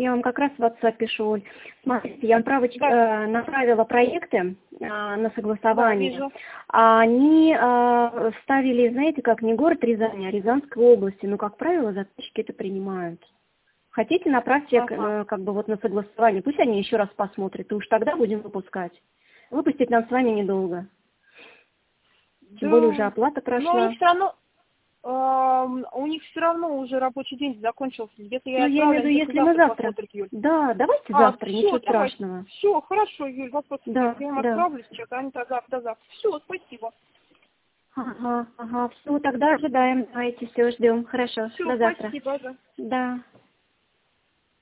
Я вам как раз в WhatsApp пишу, Оль. Смотрите, я направила проекты на согласование. Да, вижу. А они ставили, знаете, как не город Рязань, а Рязанской области. Но, как правило, заказчики это принимают. Хотите, направьте как бы вот на согласование. Пусть они еще раз посмотрят. И уж тогда будем выпускать. Выпустить нам с вами недолго. Тем более уже оплата прошла. Но они все равно... у них все равно уже рабочий день закончился. Если я имею в виду, если мы завтра. Посмотрят, Юль. Да, давайте завтра, всё, ничего давай. страшного. Все, хорошо, Юль, вопрос. Да, Я им да. отправлю сейчас, а они до завтра. Все, спасибо. Ага, все, тогда ожидаем. Давайте, все, ждем. Хорошо, Все, до завтра. спасибо, да. Да.